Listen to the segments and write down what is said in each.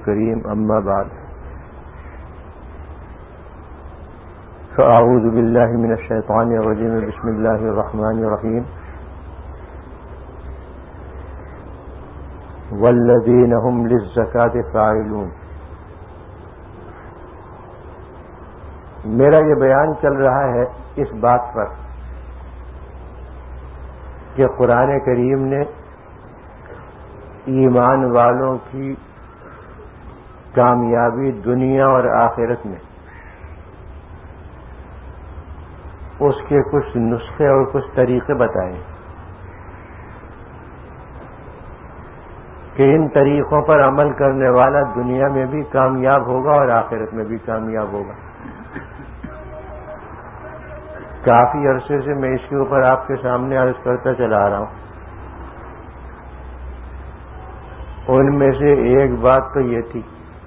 الكريم أما بعد فأعوذ بالله من الشيطان الرجيم بسم الله الرحمن الرحيم والذين هم للزكاة فاعلون. میرا یہ بیان چل رہا ہے اس بات پر کہ قرآن کریم نے ایمان والوں کی کامیابی دنیا اور آخرت میں اس کے کچھ نسخے اور کچھ طریقے بتائے کہ ان طریقوں پر عمل کرنے والا دنیا میں بھی کامیاب ہوگا اور آخرت میں بھی کامیاب ہوگا. کافی عرصے سے میں اس کے اوپر آپ کے سامنے عرض کرتا چلا آ رہا ہوں. ان میں سے ایک بات تو یہ تھی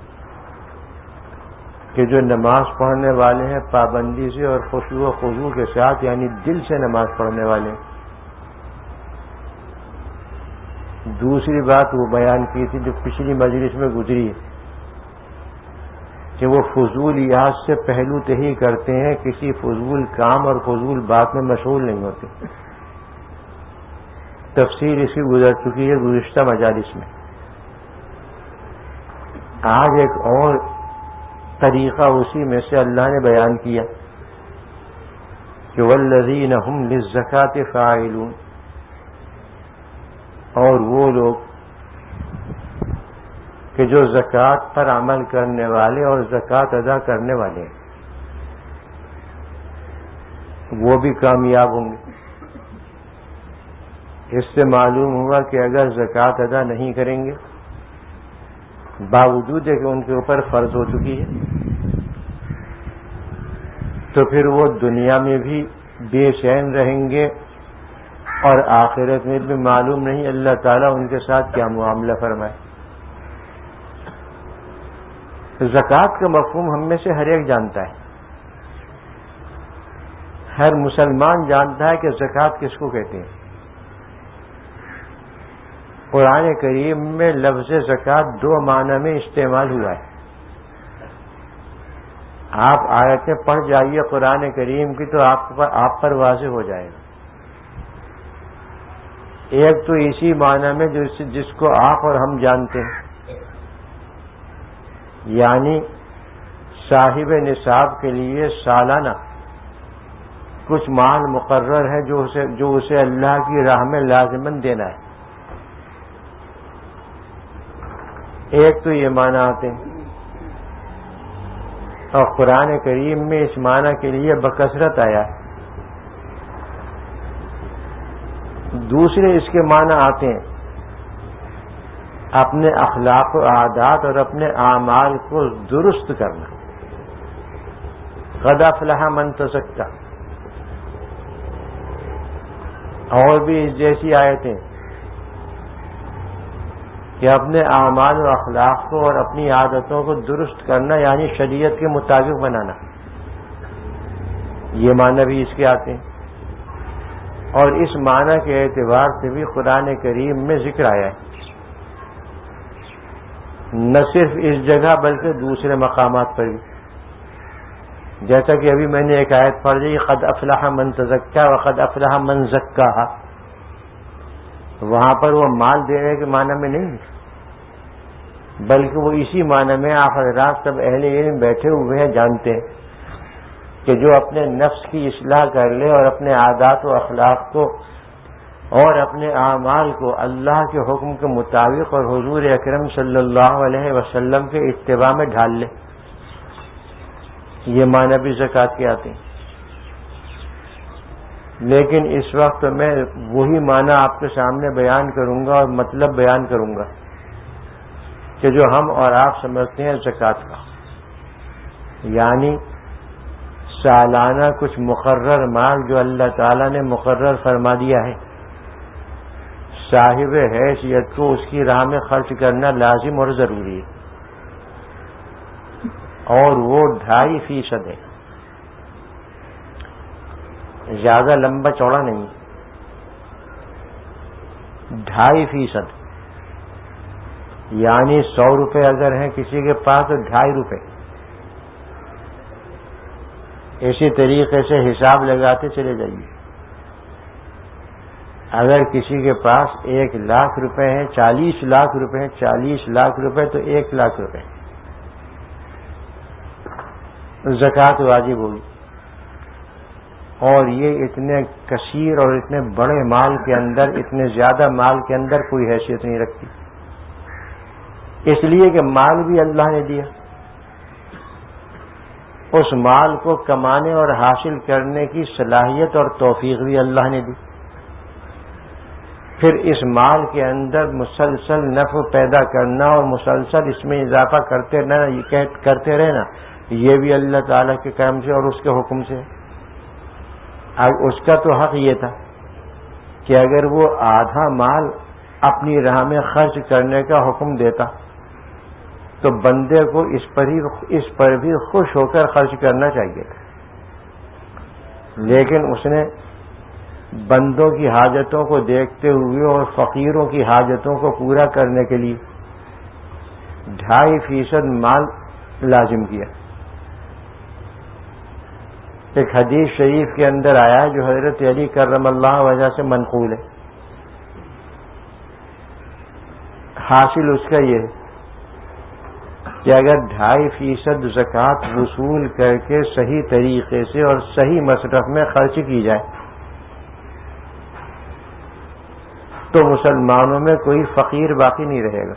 کہ جو نماز پڑھنے والے ہیں پابندی سے اور خشوع و خضوع کے ساتھ یعنی دل سے نماز پڑھنے والے ہیں. دوسری بات وہ بیان کی تھی جو پچھلی مجلس میں گزری ہے کہ وہ فضولیات سے پہلو تہی کرتے ہیں, کسی فضول کام اور فضول بات میں مشغول نہیں ہوتے. تفصیل اس کی گزر چکی ہے گزشتہ مجالس میں. آج ایک اور طریقہ اسی میں سے اللہ نے بیان کیا کہ والذین هم للزکاة فاعلون, اور وہ لوگ کہ جو زکوٰۃ پر عمل کرنے والے اور زکوٰۃ ادا کرنے والے ہیں وہ بھی کامیاب ہوں گے. اس سے معلوم ہوا کہ اگر زکوٰۃ ادا نہیں کریں گے باوجود ہے کہ ان کے اوپر فرض ہو چکی ہے تو پھر وہ دنیا میں بھی بے چین رہیں گے اور آخرت میں بھی معلوم نہیں اللہ تعالیٰ ان کے ساتھ کیا معاملہ فرمائے. زکوٰۃ کا مفہوم ہم میں سے ہر ایک جانتا ہے, ہر مسلمان جانتا ہے کہ زکوٰۃ کس کو کہتے ہیں. قرآن کریم میں لفظ زکوٰۃ دو معنی میں استعمال ہوا ہے. آپ آیتیں پڑھ جائیے قرآن کریم کی تو آپ پر واضح ہو جائے گا. ایک تو اسی معنی میں جس کو آپ اور ہم جانتے ہیں یعنی صاحب نصاب کے لیے سالانہ کچھ مال مقرر ہے جو اسے اللہ کی راہ میں لازماً دینا ہے. ایک تو یہ معنی آتے ہیں اور قرآن کریم میں اس معنی کے لیے بکثرت آیا ہے. دوسرے اس کے معنی آتے ہیں اپنے اخلاق و عادات اور اپنے اعمال کو درست کرنا. قد افلح من تزکا, اور بھی اس جیسی آیتیں کہ اپنے اعمال و اخلاق کو اور اپنی عادتوں کو درست کرنا یعنی شریعت کے مطابق بنانا, یہ معنی بھی اس کے آتے ہیں. اور اس معنی کے اعتبار سے بھی قرآن کریم میں ذکر آیا ہے, نہ صرف اس جگہ بلکہ دوسرے مقامات پر بھی. جیسا کہ ابھی میں نے ایک آیت پڑھ لی قد افلح من تزکا وقد افلح من زکاہا, وہاں پر وہ مال دینے کے معنی میں نہیں بلکہ وہ اسی معنی میں آپ حضرات سب اہل علم بیٹھے ہوئے ہیں جانتے ہیں کہ جو اپنے نفس کی اصلاح کر لے اور اپنے عادات و اخلاق کو اور اپنے اعمال کو اللہ کے حکم کے مطابق اور حضور اکرم صلی اللہ علیہ وسلم کے اتباع میں ڈھال لے, یہ معنی بھی زکوٰۃ کے آتے ہیں. لیکن اس وقت میں وہی معنی آپ کے سامنے بیان کروں گا اور مطلب بیان کروں گا کہ جو ہم اور آپ سمجھتے ہیں زکوٰۃ کا, یعنی سالانہ کچھ مقرر مال جو اللہ تعالیٰ نے مقرر فرما دیا ہے, صاحب حیثیت کو اس کی راہ میں خرچ کرنا لازم اور ضروری ہے, اور وہ 2.5% ہے, زیادہ لمبا چوڑا نہیں, 2.5%. یعنی 100 روپے اگر ہیں کسی کے پاس تو 2.5 روپے. اسی طریقے سے حساب لگاتے چلے جائیے. اگر کسی کے پاس 1 لاکھ روپے ہیں، 40 لاکھ روپے ہیں، 40 لاکھ روپے تو 1 لاکھ روپے زکوٰۃ واجب ہوگی. اور یہ اتنے کثیر اور اتنے بڑے مال کے اندر، اتنے زیادہ مال کے اندر کوئی حیثیت نہیں رکھتی، اس لیے کہ مال بھی اللہ نے دیا. اس مال کو کمانے اور حاصل کرنے کی صلاحیت اور توفیق بھی اللہ نے دی. پھر اس مال کے اندر مسلسل نفع پیدا کرنا اور مسلسل اس میں اضافہ کرتے رہنا، یہ بھی اللہ تعالیٰ کے کرم سے اور اس کے حکم سے. اس کا تو حق یہ تھا کہ اگر وہ آدھا مال اپنی راہ میں خرچ کرنے کا حکم دیتا تو بندے کو اس پر بھی خوش ہو کر خرچ کرنا چاہیے تھا. لیکن اس نے بندوں کی حاجتوں کو دیکھتے ہوئے اور فقیروں کی حاجتوں کو پورا کرنے کے لیے 2.5% مال لازم کیا. ایک حدیث شریف کے اندر آیا ہے جو حضرت علی کرم اللہ وجہ سے منقول ہے. حاصل اس کا یہ ہے کہ اگر 2.5% زکوٰۃ وصول کر کے صحیح طریقے سے اور صحیح مصرف میں خرچ کی جائے تو مسلمانوں میں کوئی فقیر باقی نہیں رہے گا.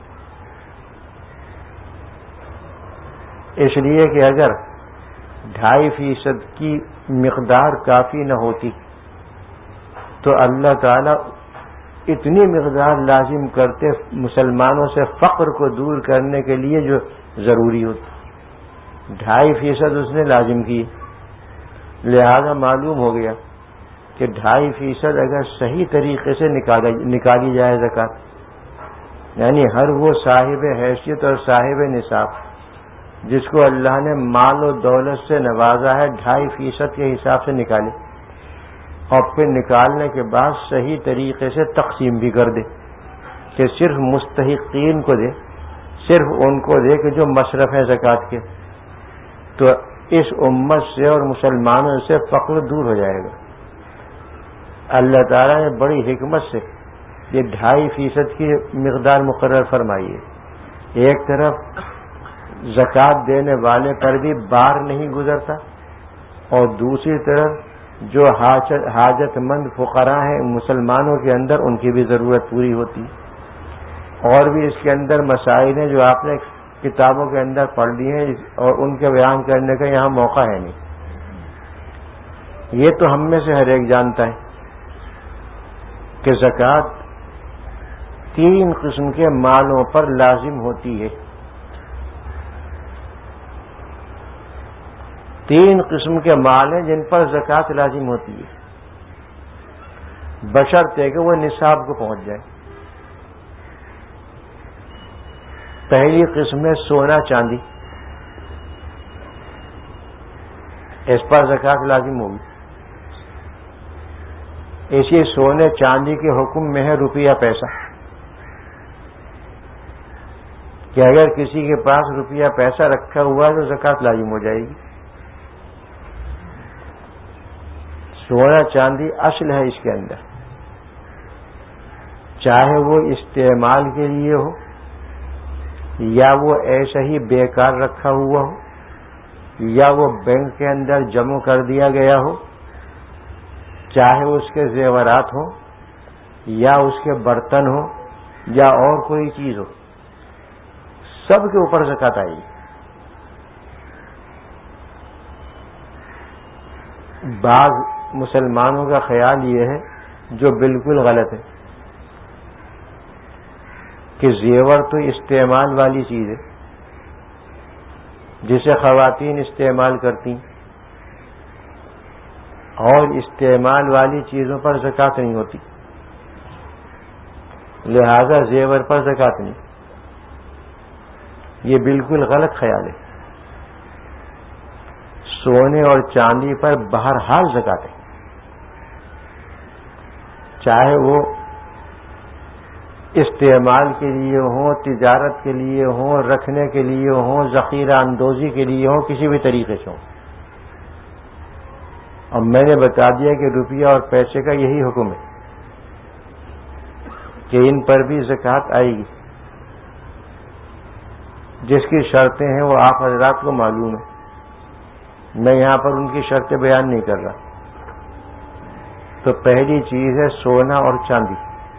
اس لیے کہ اگر 2.5% کی مقدار کافی نہ ہوتی تو اللہ تعالیٰ اتنی مقدار لازم کرتے مسلمانوں سے فقر کو دور کرنے کے لیے جو ضروری ہوتی. 2.5% اس نے لازم کی، لہذا معلوم ہو گیا کہ 2.5% اگر صحیح طریقے سے نکالی جائے زکوٰۃ، یعنی ہر وہ صاحب حیثیت اور صاحب نصاب جس کو اللہ نے مال و دولت سے نوازا ہے 2.5% کے حساب سے نکالے، اور پھر نکالنے کے بعد صحیح طریقے سے تقسیم بھی کر دے کہ صرف مستحقین کو دے، صرف ان کو دے کہ جو مصرف ہیں زکوٰۃ کے، تو اس امت سے اور مسلمانوں سے فقر دور ہو جائے گا. اللہ تعالیٰ نے بڑی حکمت سے یہ 2.5% کی مقدار مقرر فرمائی ہے. ایک طرف زکوٰۃ دینے والے پر بھی بار نہیں گزرتا، اور دوسری طرف جو حاجت مند فقراء ہیں مسلمانوں کے اندر ان کی بھی ضرورت پوری ہوتی. اور بھی اس کے اندر مسائل ہیں جو آپ نے کتابوں کے اندر پڑھ لی ہیں اور ان کے بیان کرنے کا یہاں موقع ہے نہیں. یہ تو ہم میں سے ہر ایک جانتا ہے کہ زکوٰۃ 3 قسم کے مالوں پر لازم ہوتی ہے. 3 قسم کے مال ہیں جن پر زکوٰۃ لازم ہوتی ہے، بشرطے کہ وہ نصاب کو پہنچ جائے. پہلی قسم ہے سونا چاندی، اس پر زکوٰۃ لازم ہوگی. اسی سونے چاندی کے حکم میں ہے روپیہ پیسہ، کہ اگر کسی کے پاس روپیہ پیسہ رکھا ہوا ہے تو زکوٰۃ لازم ہو جائے گی. سونا چاندی اصل ہے اس کے اندر، چاہے وہ استعمال کے لیے ہو یا وہ ایسا ہی بیکار رکھا ہوا ہو یا وہ بینک کے اندر جمع کر دیا گیا ہو، چاہے اس کے زیورات ہوں یا اس کے برتن ہوں یا اور کوئی چیز ہو، سب کے اوپر زکوٰۃ آئے گی. بعض مسلمانوں کا خیال یہ ہے جو بالکل غلط ہے کہ زیور تو استعمال والی چیز ہے جسے خواتین استعمال کرتی ہیں، اور استعمال والی چیزوں پر زکوٰۃ نہیں ہوتی، لہذا زیور پر زکوٰۃ نہیں. یہ بالکل غلط خیال ہے. سونے اور چاندی پر بہرحال زکوٰۃ ہے، چاہے وہ استعمال کے لیے ہوں، تجارت کے لیے ہوں، رکھنے کے لیے ہوں، ذخیرہ اندوزی کے لیے ہوں، کسی بھی طریقے سے ہوں. اور میں نے بتا دیا کہ روپیہ اور پیسے کا یہی حکم ہے کہ ان پر بھی زکوٰۃ آئے گی. جس کی شرطیں ہیں وہ آپ حضرات کو معلوم ہے، میں یہاں پر ان کی شرطیں بیان نہیں کر رہا. تو پہلی چیز ہے سونا اور چاندی.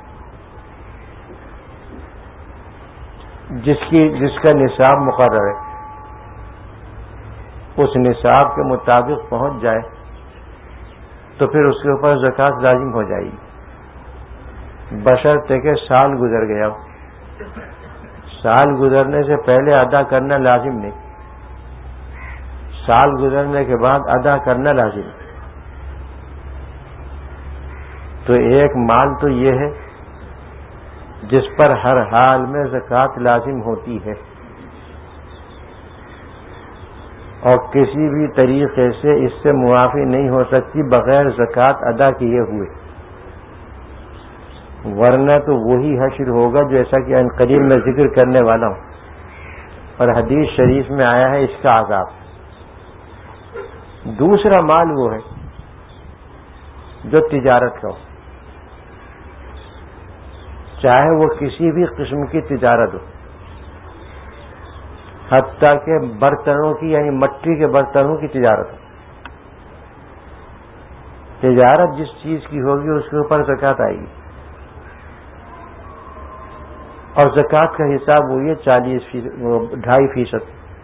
جس کا نصاب مقرر ہے اس نصاب کے مطابق پہنچ جائے تو پھر اس کے اوپر زکوٰۃ لازم ہو جائے گی، بشرطے کہ سال گزر گیا ہو. سال گزرنے سے پہلے ادا کرنا لازم نہیں، سال گزرنے کے بعد ادا کرنا لازم ہے. تو ایک مال تو یہ ہے جس پر ہر حال میں زکوٰۃ لازم ہوتی ہے اور کسی بھی طریقے سے اس سے معافی نہیں ہو سکتی بغیر زکوٰۃ ادا کیے ہوئے، ورنہ تو وہی حشر ہوگا جیسا کہ عنقریب میں ذکر کرنے والا ہوں. اور حدیث شریف میں آیا ہے اس کا عذاب. دوسرا مال وہ ہے جو تجارت کا ہو، چاہے وہ کسی بھی قسم کی تجارت ہو، حتیٰ کہ برتنوں کی یعنی مٹی کے برتنوں کی تجارت ہو. تجارت جس چیز کی ہوگی اس کے اوپر زکوٰۃ آئے گی. اور زکوٰۃ کا حساب وہی ہے 2.5%،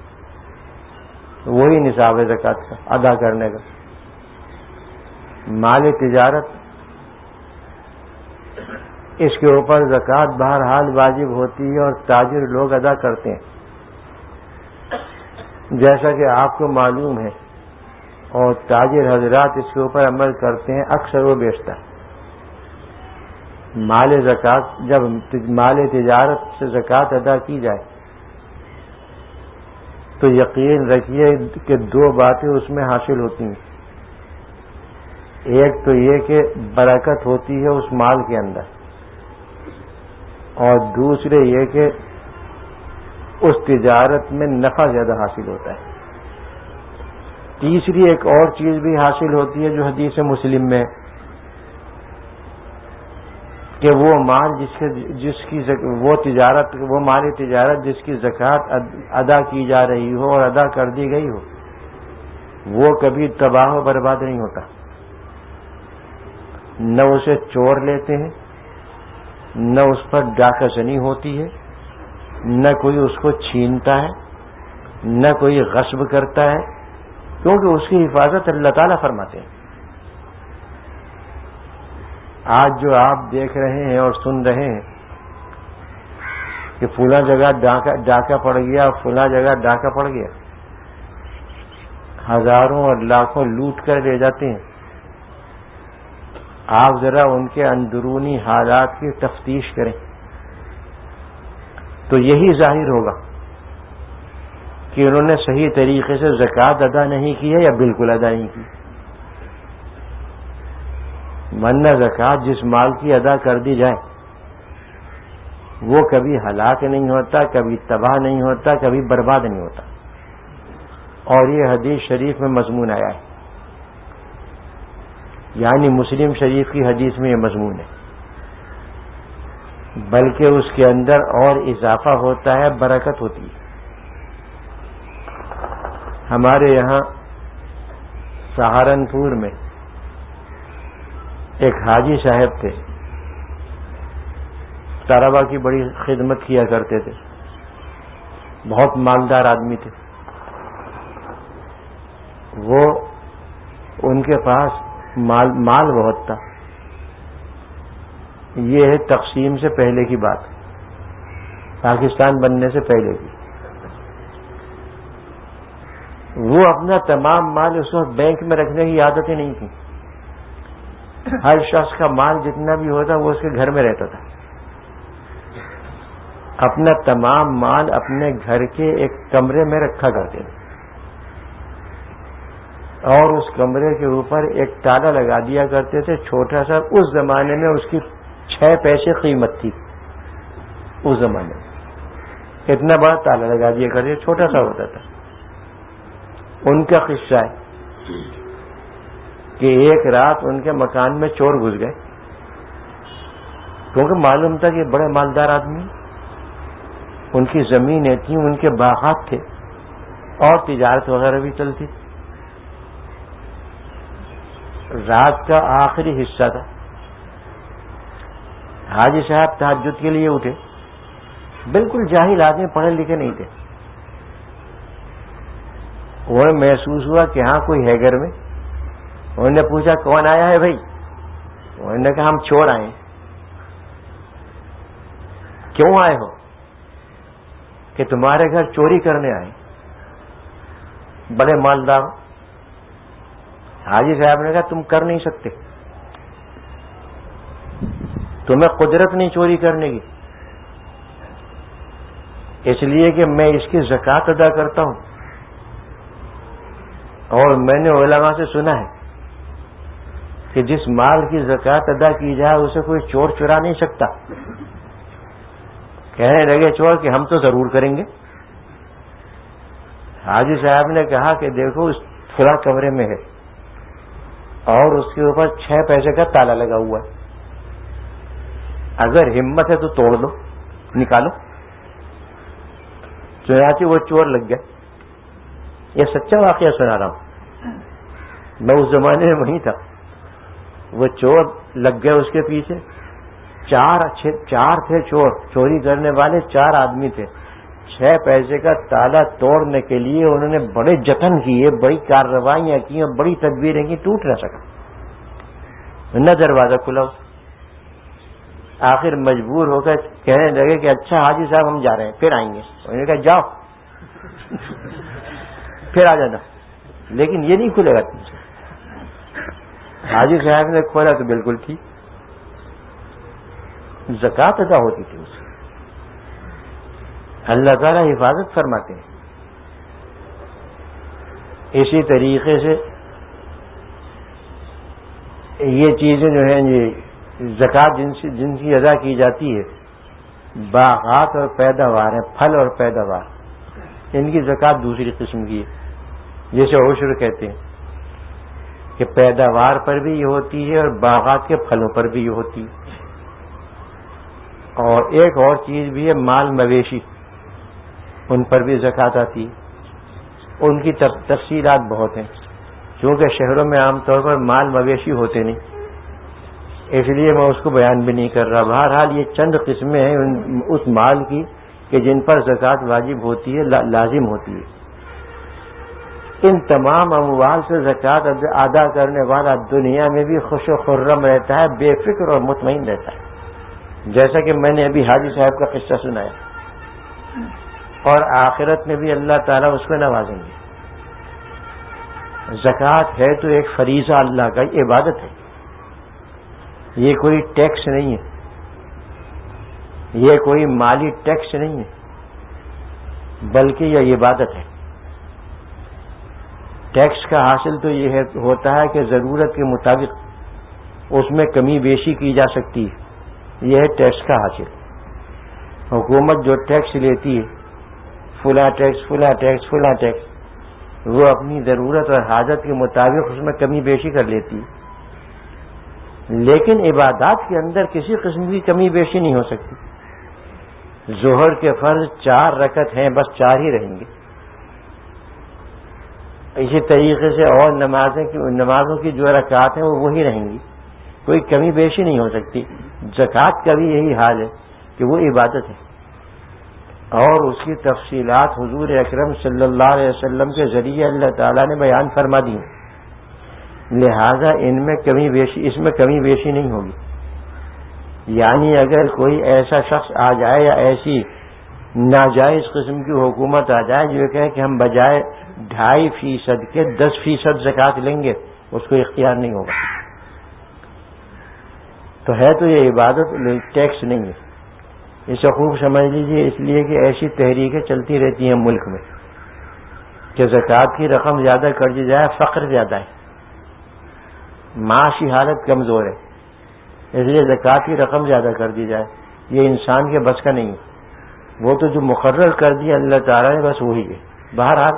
وہی نصاب ہے زکوٰۃ کا ادا کرنے کا. مال تجارت اس کے اوپر زکوٰۃ بہرحال واجب ہوتی ہے اور تاجر لوگ ادا کرتے ہیں، جیسا کہ آپ کو معلوم ہے، اور تاجر حضرات اس کے اوپر عمل کرتے ہیں. اکثر وہ بیچتا ہے مال زکوٰۃ. جب مال تجارت سے زکوٰۃ ادا کی جائے تو یقین رکھیے کہ 2 باتیں اس میں حاصل ہوتی ہیں. ایک تو یہ کہ برکت ہوتی ہے اس مال کے اندر، اور دوسرے یہ کہ اس تجارت میں نفع زیادہ حاصل ہوتا ہے. تیسری ایک اور چیز بھی حاصل ہوتی ہے جو حدیث مسلم میں کہ وہ مال وہ مال تجارت جس کی زکوٰۃ ادا کی جا رہی ہو اور ادا کر دی گئی ہو وہ کبھی تباہ و برباد نہیں ہوتا. نہ اسے چور لیتے ہیں، نہ اس پر ڈاکہ زنی ہوتی ہے، نہ کوئی اس کو چھینتا ہے، نہ کوئی غصب کرتا ہے، کیونکہ اس کی حفاظت اللہ تعالیٰ فرماتے ہیں. آج جو آپ دیکھ رہے ہیں اور سن رہے ہیں کہ فلاں جگہ ڈاکہ پڑ گیا، فلاں جگہ ڈاکہ پڑ گیا، ہزاروں اور لاکھوں لوٹ کر لے جاتے ہیں. آپ ذرا ان کے اندرونی حالات کی تفتیش کریں تو یہی ظاہر ہوگا کہ انہوں نے صحیح طریقے سے زکوٰۃ ادا نہیں کی ہے یا بالکل ادا نہیں کی. ورنہ زکوٰۃ جس مال کی ادا کر دی جائے وہ کبھی ہلاک نہیں ہوتا، کبھی تباہ نہیں ہوتا، کبھی برباد نہیں ہوتا. اور یہ حدیث شریف میں مضمون آیا ہے، یعنی مسلم شریف کی حدیث میں یہ مضمون ہے. بلکہ اس کے اندر اور اضافہ ہوتا ہے، برکت ہوتی ہے. ہمارے یہاں سہارنپور میں ایک حاجی صاحب تھے، طلبا کی بڑی خدمت کیا کرتے تھے، بہت مالدار آدمی تھے. وہ ان کے پاس مال بہت تھا. یہ ہے تقسیم سے پہلے کی بات، پاکستان بننے سے پہلے کی. وہ اپنا تمام مال اس وقت بینک میں رکھنے کی عادتیں نہیں تھیں. ہر شخص کا مال جتنا بھی ہوتا وہ اس کے گھر میں رہتا تھا. اپنا تمام مال اپنے گھر کے ایک کمرے میں رکھا کرتے تھے اور اس کمرے کے اوپر ایک تالا لگا دیا کرتے تھے چھوٹا سا. اس زمانے میں اس کی 6 پیسے قیمت تھی. اس زمانے میں اتنا بڑا تالا لگا دیا کرتے، چھوٹا سا ہوتا تھا. ان کا قصہ ہے کہ ایک رات ان کے مکان میں چور گھس گئے، کیونکہ معلوم تھا کہ بڑے مالدار آدمی، ان کی زمینیں تھیں، ان کے باغات تھے اور تجارت وغیرہ بھی چلتی. رات کا آخری حصہ تھا، حاجی صاحب تہجد کے لیے اٹھے، بالکل جاہل آدمی، پڑھے لکھے نہیں تھے. انہیں محسوس ہوا کہ ہاں کوئی ہے گھر میں. انہوں نے پوچھا کون آیا ہے بھائی؟ انہوں نے کہا ہم چور آئے. کیوں آئے ہو؟ کہ تمہارے گھر چوری کرنے آئے، بڑے مالدار. حاجی صاحب نے کہا تم کر نہیں سکتے، تمہیں قدرت نہیں چوری کرنے کی، اس لیے کہ میں اس کی زکوٰۃ ادا کرتا ہوں، اور میں نے علماء سے سنا ہے کہ جس مال کی زکوٰۃ ادا کی جائے اسے کوئی چور چرا نہیں سکتا. کہنے لگے چور کہ ہم تو ضرور کریں گے. حاجی صاحب نے کہا کہ دیکھو اس فلاں کمرے میں ہے اور اس کے اوپر 6 پیسے کا تالا لگا ہوا ہے، اگر ہمت ہے تو توڑ دو، نکالو. چنانچہ وہ چور لگ گیا. یہ سچا واقعہ سنا رہا ہوں، میں اس زمانے میں وہیں تھا. وہ چور لگ گئے اس کے پیچھے. 4 تھے چور، چوری کرنے والے 4 آدمی تھے. 6 پیسے کا تالا توڑنے کے لیے انہوں نے بڑے جتن کیے، بڑی کارروائیاں کی اور بڑی تدبیریں کی، ٹوٹ نہ سکا، نہ دروازہ کھلا. آخر مجبور ہو کر کہنے لگے کہ اچھا حاجی صاحب ہم جا رہے ہیں، پھر آئیں گے. انہوں نے کہا جاؤ پھر آ جانا، لیکن یہ نہیں کھلے گا تم سے. حاجی صاحب نے کھولا تو بالکل ٹھیک، زکوٰۃ ادا ہوتی تھی اس کی. اللہ تعالیٰ حفاظت فرماتے ہیں. اسی طریقے سے یہ چیزیں جو ہیں یہ زکوٰۃ جن کی ادا کی جاتی ہے، باغات اور پیداوار ہیں، پھل اور پیداوار، ان کی زکوٰۃ دوسری قسم کی ہے، جسے عشر کہتے ہیں، کہ پیداوار پر بھی یہ ہوتی ہے اور باغات کے پھلوں پر بھی یہ ہوتی ہے. اور ایک اور چیز بھی ہے مال مویشی، ان پر بھی زکوٰۃ آتی ہے. ان کی تفصیلات بہت ہیں، چونکہ شہروں میں عام طور پر مال مویشی ہوتے نہیں، اس لیے میں اس کو بیان بھی نہیں کر رہا. بہرحال یہ چند قسمیں ہیں اس مال کی کہ جن پر زکوٰۃ واجب ہوتی ہے، لازم ہوتی ہے. ان تمام اموال سے زکوٰۃ ادا کرنے والا دنیا میں بھی خوش و خرم رہتا ہے، بے فکر اور مطمئن رہتا ہے، جیسا کہ میں نے ابھی حاجی صاحب کا قصہ سنایا. اور آخرت میں بھی اللہ تعالیٰ اس کو نوازیں گے. زکوٰۃ ہے تو ایک فریضہ اللہ کا، عبادت ہے، یہ کوئی ٹیکس نہیں ہے، یہ کوئی مالی ٹیکس نہیں ہے، بلکہ یہ عبادت ہے. ٹیکس کا حاصل تو یہ ہوتا ہے کہ ضرورت کے مطابق اس میں کمی بیشی کی جا سکتی ہے، یہ ہے ٹیکس کا حاصل. حکومت جو ٹیکس لیتی ہے، فلاں ٹیکس فلاں ٹیکس فلاں ٹیکس، وہ اپنی ضرورت اور حاجت کے مطابق اس میں کمی بیشی کر لیتی ہے، لیکن عبادات کے اندر کسی قسم کی کمی بیشی نہیں ہو سکتی. ظہر کے فرض 4 رکعت ہیں، بس 4 ہی رہیں گے. اسی طریقے سے اور نمازوں کی جو رکعات ہیں وہ وہی رہیں گی، کوئی کمی بیشی نہیں ہو سکتی. زکوٰۃ کا بھی یہی حال ہے کہ وہ عبادت ہے، اور اس کی تفصیلات حضور اکرم صلی اللہ علیہ وسلم کے ذریعے اللہ تعالیٰ نے بیان فرما دی، لہذا اس میں کمی بیشی نہیں ہوگی. یعنی اگر کوئی ایسا شخص آ جائے یا ایسی ناجائز قسم کی حکومت آ جائے جو کہے کہ ہم بجائے 2.5% کے 10% زکوٰۃ لیں گے، اس کو اختیار نہیں ہوگا. تو ہے تو یہ عبادت، ٹیکس نہیں ہے. اسے خوب سمجھ لیجیے، اس لیے کہ ایسی تحریکیں چلتی رہتی ہیں ملک میں کہ زکوٰۃ کی رقم زیادہ کر دی جائے، فقر زیادہ ہے، معاشی حالت کمزور ہے، اس لیے زکوٰۃ کی رقم زیادہ کر دی جائے. یہ انسان کے بس کا نہیں ہے. وہ تو جو مقرر کر دیا اللہ تعالیٰ نے بس وہی ہے. بہرحال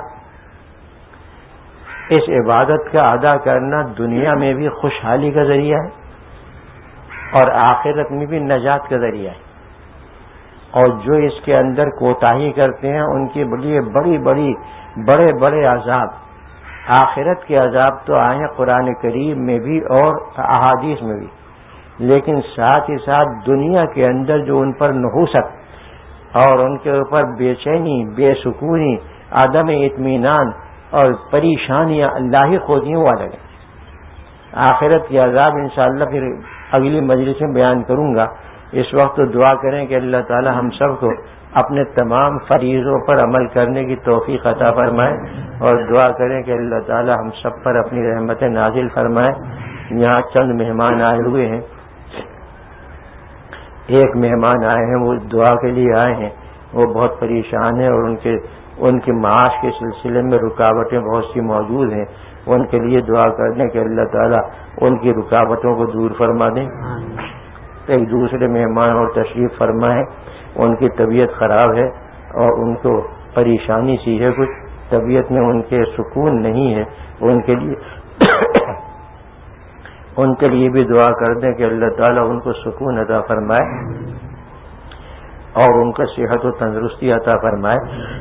اس عبادت کا ادا کرنا دنیا میں بھی خوشحالی کا ذریعہ ہے اور آخرت میں بھی نجات کا ذریعہ ہے. اور جو اس کے اندر کوتاہی کرتے ہیں ان کے لیے بڑے بڑے عذاب، آخرت کے عذاب تو آئے ہیں قرآن کریم میں بھی اور احادیث میں بھی، لیکن ساتھ ہی ساتھ دنیا کے اندر جو ان پر نحوست اور ان کے اوپر بے چینی، بے سکونی، عدم اطمینان اور پریشانیاں لاحق ہوتی ہیں وہ الگ ہیں. آخرت کے عذاب انشاءاللہ پھر اگلی مجلس میں بیان کروں گا. اس وقت دعا کریں کہ اللہ تعالی ہم سب کو اپنے تمام فریضوں پر عمل کرنے کی توفیق عطا فرمائے، اور دعا کریں کہ اللہ تعالی ہم سب پر اپنی رحمت نازل فرمائے. یہاں چند مہمان آئے ہوئے ہیں. ایک مہمان آئے ہیں وہ دعا کے لیے آئے ہیں، وہ بہت پریشان ہیں اور ان کے معاش کے سلسلے میں رکاوٹیں بہت سی موجود ہیں. ان کے لیے دعا کر دیں کہ اللہ تعالیٰ ان کی رکاوٹوں کو دور فرما دیں. ایک دوسرے مہمان اور تشریف فرما ہے، ان کی طبیعت خراب ہے اور ان کو پریشانی سی ہے، کچھ طبیعت میں ان کے سکون نہیں ہے. ان کے لیے بھی دعا کر دیں کہ اللہ تعالیٰ ان کو سکون عطا فرمائے اور ان کو صحت و تندرستی عطا فرمائے.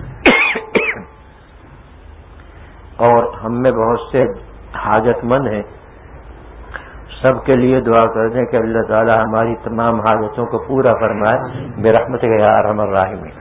اور ہم میں بہت سے حاجت مند ہیں، سب کے لیے دعا کر دیں کہ اللہ تعالیٰ ہماری تمام حاجتوں کو پورا فرمائے برحمتک یا ارحم الراحمین.